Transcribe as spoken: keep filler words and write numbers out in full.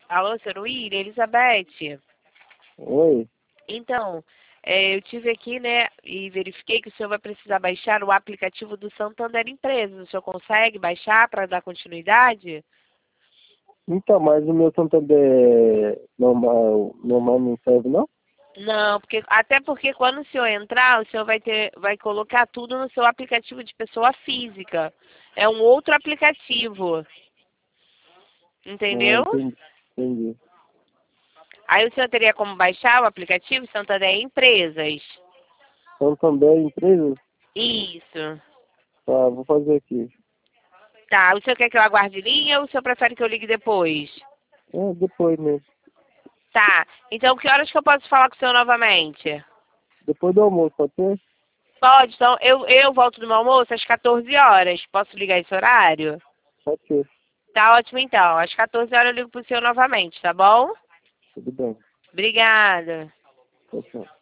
Alô, senhor William, Elizabeth. Oi. Então, é, eu tive aqui, né, e verifiquei que o senhor vai precisar baixar o aplicativo do Santander Empresas. O senhor consegue baixar para dar continuidade? Então, mas o meu Santander normal, normal não serve, não? Não, porque até porque quando o senhor entrar, o senhor vai ter, vai colocar tudo no seu aplicativo de pessoa física. É um outro aplicativo. Ah, Entendeu? entendi. Entendi. Aí o senhor teria como baixar o aplicativo Santander Empresas. Santander Empresas? Isso. Tá, vou fazer aqui. Tá, o senhor quer que eu aguarde linha ou o senhor prefere que eu ligue depois? É, depois mesmo. Tá, então que horas que eu posso falar com o senhor novamente? Depois do almoço, pode ser? Pode, então eu, eu volto do meu almoço às quatorze horas. Posso ligar esse horário? Pode ser. Tá ótimo então. Às quatorze horas eu ligo pro senhor novamente, tá bom? Tudo bem. Obrigada. Tchau, tchau.